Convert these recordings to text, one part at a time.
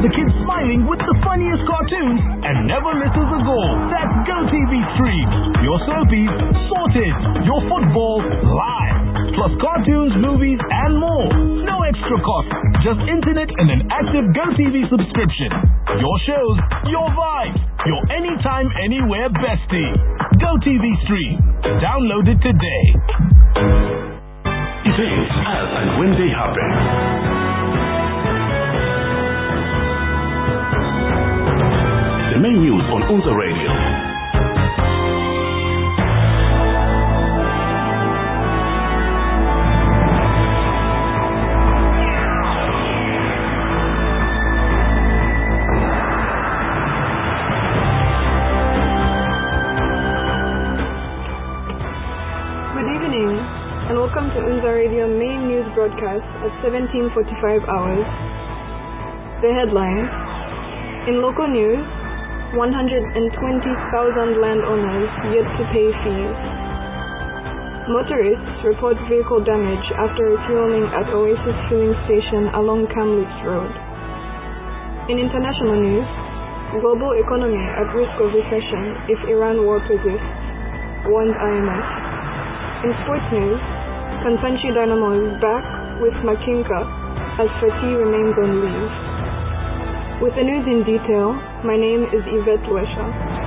the kids smiling with the funniest cartoons and never misses a goal. That's GoTV Stream. Your soapies sorted. Your football live. Plus cartoons, movies, and more. No extra cost. Just internet and an active GoTV subscription. Your shows, your vibes, your anytime, anywhere bestie. GoTV Stream. Download it today. Events as and when they happen. The main news on Unza Radio. Welcome to Unza Radio main news broadcast at 17:45 hours. The headlines. In local news, 120,000 landowners yet to pay fees. Motorists report vehicle damage after refueling at Oasis filling station along Kamloops Road. In international news, global economy at risk of recession if Iran war persists, warned IMF. In sports news, Kansanshi Dynamo is back with Makinka as Fati remains on leave. With the news in detail, my name is Yvette Luesha.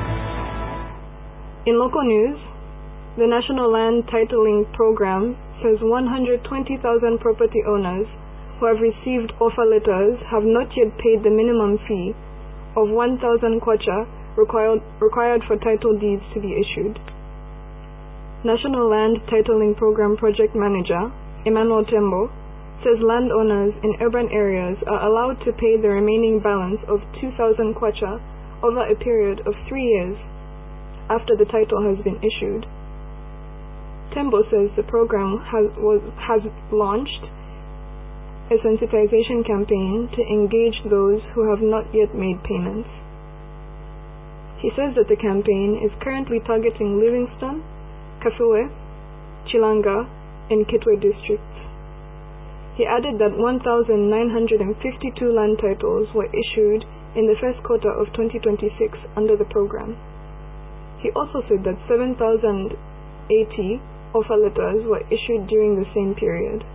In local news, the National Land Titling Program says 120,000 property owners who have received offer letters have not yet paid the minimum fee of 1,000 kwacha required for title deeds to be issued. National Land Titling Program Project Manager, Emmanuel Tembo, says landowners in urban areas are allowed to pay the remaining balance of 2,000 kwacha over a period of 3 years after the title has been issued. Tembo says the program has launched a sensitization campaign to engage those who have not yet made payments. He says that the campaign is currently targeting Livingston, Kafue, Chilanga, and Kitwe districts. He added that 1,952 land titles were issued in the first quarter of 2026 under the program. He also said that 7,080 offer letters were issued during the same period.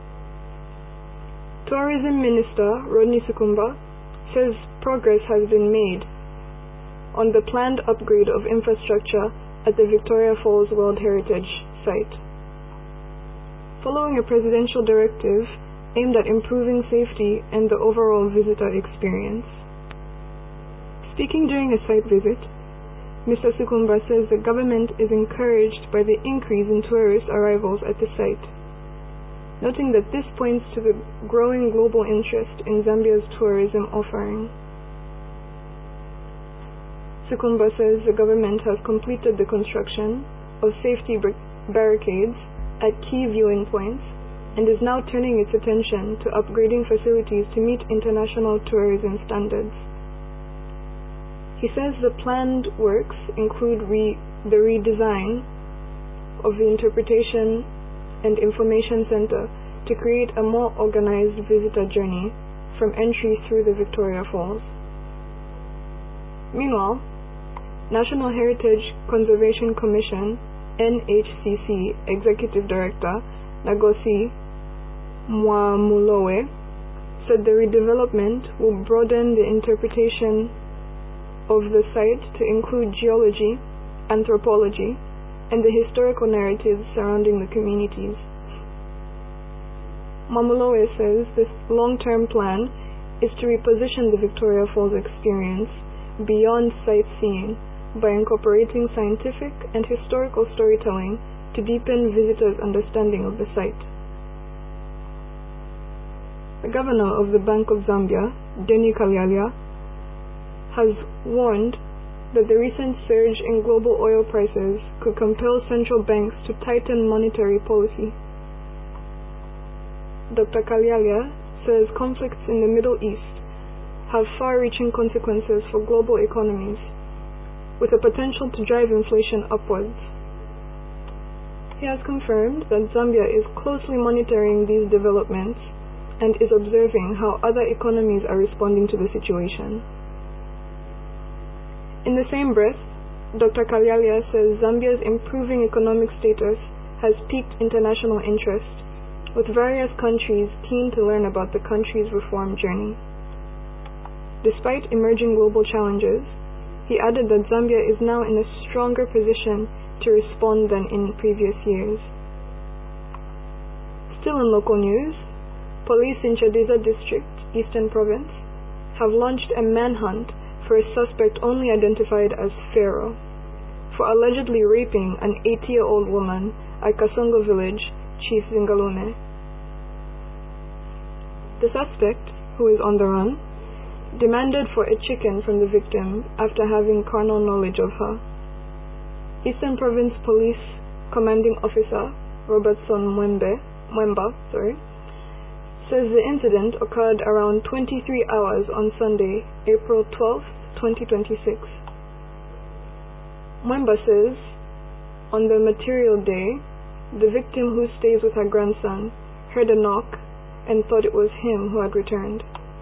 Tourism Minister Rodney Sukumba says progress has been made on the planned upgrade of infrastructure at the Victoria Falls World Heritage Site. Following a presidential directive aimed at improving safety and the overall visitor experience. Speaking during a site visit, Mr. Sukumba says the government is encouraged by the increase in tourist arrivals at the site, noting that this points to the growing global interest in Zambia's tourism offering. Sukumba says the government has completed the construction of safety barricades at key viewing points and is now turning its attention to upgrading facilities to meet international tourism standards. He says the planned works include the redesign of the Interpretation and Information Center to create a more organized visitor journey from entry through the Victoria Falls. Meanwhile, National Heritage Conservation Commission NHCC Executive Director Nagosi Mwamulowe said the redevelopment will broaden the interpretation of the site to include geology, anthropology, and the historical narratives surrounding the communities. Mwamulowe says this long-term plan is to reposition the Victoria Falls experience beyond sightseeing by incorporating scientific and historical storytelling to deepen visitors' understanding of the site. The governor of the Bank of Zambia, Denny Kalyalia, has warned that the recent surge in global oil prices could compel central banks to tighten monetary policy. Dr. Kalyalia says conflicts in the Middle East have far-reaching consequences for global economies, with the potential to drive inflation upwards. He has confirmed that Zambia is closely monitoring these developments and is observing how other economies are responding to the situation. In the same breath, Dr. Kalyalia says Zambia's improving economic status has piqued international interest, with various countries keen to learn about the country's reform journey. Despite emerging global challenges, he added that Zambia is now in a stronger position to respond than in previous years. Still in local news, police in Chadiza District, Eastern Province, have launched a manhunt for a suspect only identified as Pharaoh, for allegedly raping an 80-year-old woman at Kasongo village, Chief Zingalume. The suspect, who is on the run, demanded for a chicken from the victim after having carnal knowledge of her. Eastern Province Police Commanding Officer Robertson Mwemba says the incident occurred around 23 hours on Sunday, April 12, 2026. Mwemba says, on the material day, the victim, who stays with her grandson, heard a knock and thought it was him who had returned.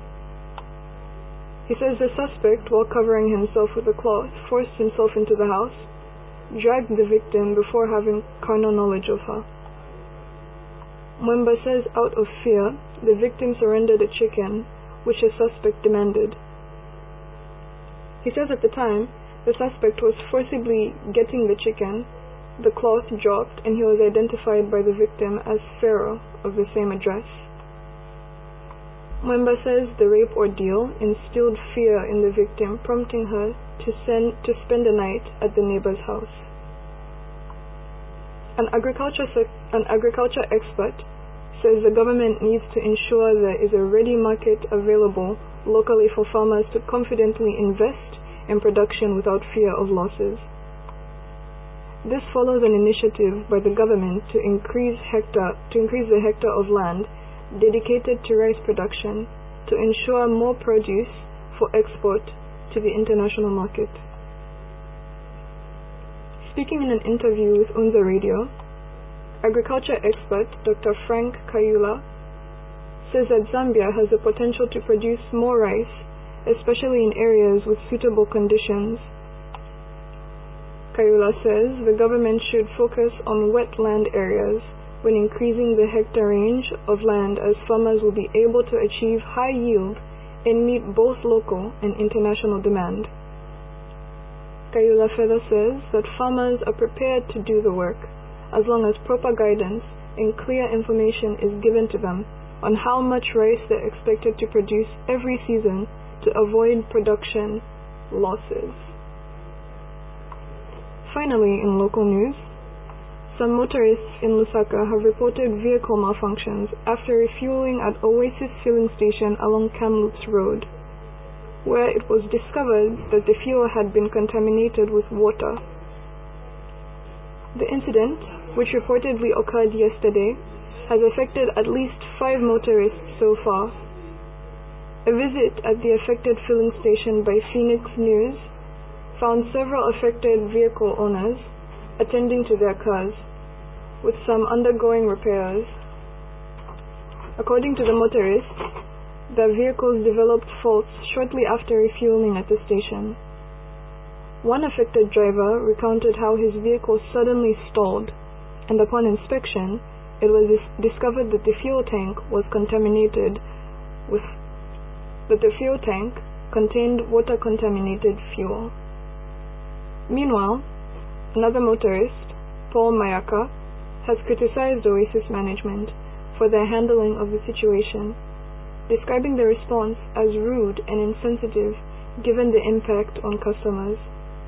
He says the suspect, while covering himself with a cloth, forced himself into the house, dragged the victim before having carnal knowledge of her. Mwemba says out of fear, the victim surrendered a chicken, which the suspect demanded. He says at the time, the suspect was forcibly getting the chicken, the cloth dropped, and he was identified by the victim as Pharaoh of the same address. Mwemba says the rape ordeal instilled fear in the victim, prompting her to spend the night at the neighbor's house. An agriculture expert says the government needs to ensure there is a ready market available locally for farmers to confidently invest in production without fear of losses. This follows an initiative by the government to increase the hectare of land dedicated to rice production to ensure more produce for export to the international market. Speaking in an interview with Unza Radio, agriculture expert Dr. Frank Kayula says that Zambia has the potential to produce more rice, especially in areas with suitable conditions. Kayula says the government should focus on wetland areas when increasing the hectare range of land, as farmers will be able to achieve high yield and meet both local and international demand. Kayula further says that farmers are prepared to do the work as long as proper guidance and clear information is given to them on how much rice they're expected to produce every season to avoid production losses. Finally, in local news, some motorists in Lusaka have reported vehicle malfunctions after refueling at Oasis filling station along Kamloops Road, where it was discovered that the fuel had been contaminated with water. The incident, which reportedly occurred yesterday, has affected at least 5 motorists so far. A visit at the affected filling station by Phoenix News found several affected vehicle owners attending to their cars, with some undergoing repairs. According to the motorists, their vehicles developed faults shortly after refueling at the station. One affected driver recounted how his vehicle suddenly stalled, and upon inspection, it was discovered that the fuel tank contained water-contaminated fuel. Meanwhile, another motorist, Paul Mayaka, has criticized Oasis management for their handling of the situation, describing the response as rude and insensitive given the impact on customers.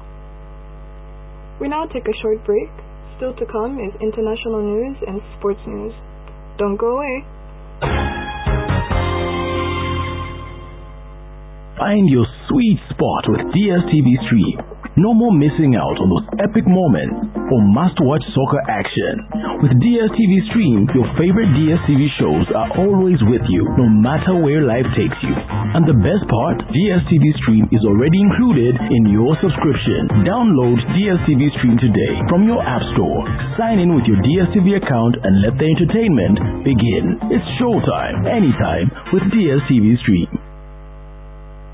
We now take a short break. Still to come is international news and sports news. Don't go away. Find your sweet spot with DSTV Stream. No more missing out on those epic moments or must-watch soccer action. With DSTV Stream, your favorite DSTV shows are always with you, no matter where life takes you. And the best part, DSTV Stream is already included in your subscription. Download DSTV Stream today from your App Store. Sign in with your DSTV account and let the entertainment begin. It's showtime, anytime with DSTV Stream.